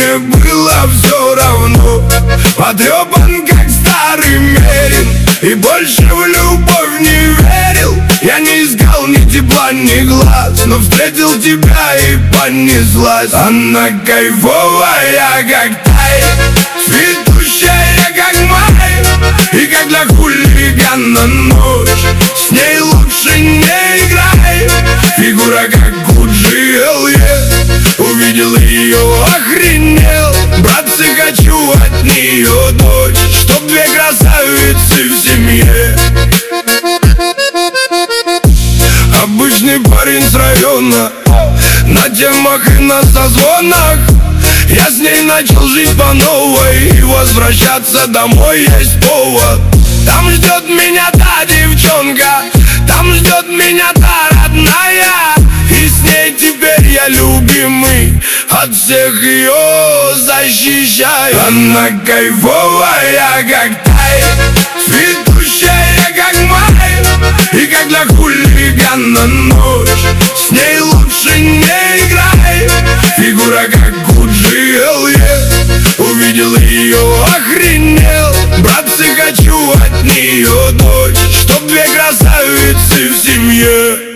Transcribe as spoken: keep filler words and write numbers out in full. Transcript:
мне было все равно. Потрепан, как старый мерин, и больше в любовь не верил. Я не искал ни тепла, ни глаз, но встретил тебя и понеслась. Она кайфовая, как тай, цветущая, как май, и как для хулигана ночь. С ней лучше не играй. Фигура как Гуджи эл е. Увидел ее, охренел. Братцы, хочу от нее дочь, чтоб две красавицы в семье. Обычный парень с района, на темах и на созвонах. Я с ней начал жить по новой, и возвращаться домой есть повод. Там ждет меня та девчонка, там ждет меня та родная, и с ней теперь я любимый, от всех ее защищаю. Она кайфовая, как тай, цветущая, как май, и как для хулигана ночь. С ней лучше не играй. Фигура как Гуджи эл е. Увидел ее, охренел. Братцы, хочу от нее дочь, чтоб две красавицы в семье.